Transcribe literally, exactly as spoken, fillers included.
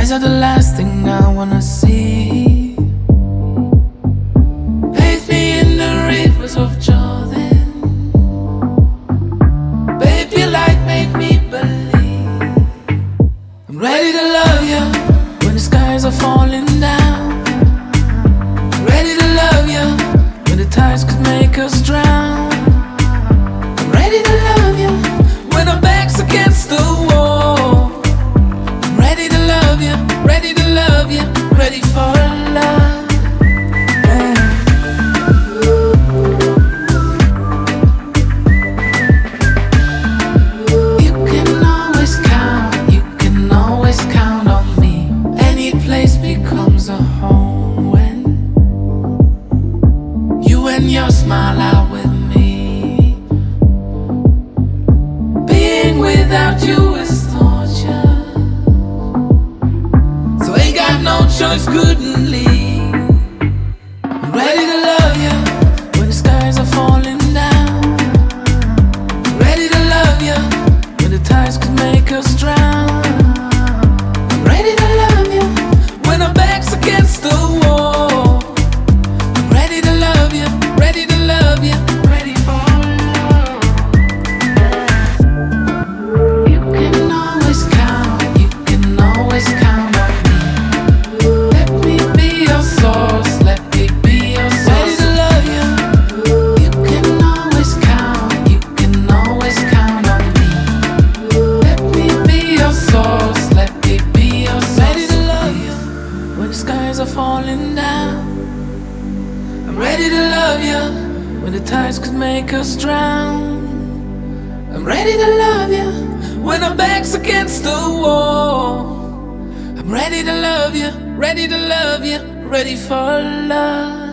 Eyes are the last thing I wanna see. Bathe me in the rivers of Jordan. Babe, your light made me believe. I'm ready to love you when the skies are falling down. I'm ready to love you when the tides could make us drown. I'm ready to love you when our backs against the wall. I'm ready to love you, ready to love you, ready for love. You can always count, you can always count on me. Any place becomes a home when you and your smile are with me. Being without you is torture, so ain't got no choice, couldn't leave. I'm ready to love you when the skies are falling down. I'm ready to love you when the tides could make us drown. I'm ready to love you when our backs against the wall. I'm ready to love you, ready to love you, ready for love. You can always count, you can always count on me. Let me be your source, let me be your source. Ready to love you. You can always count, you can always count on me. Let me be your source, let me be your source. Ready to love you when the skies are falling down. I'm ready to love you when the tides could make us drown. I'm ready to love you when our back's against the wall. I'm ready to love you, ready to love you, ready for love.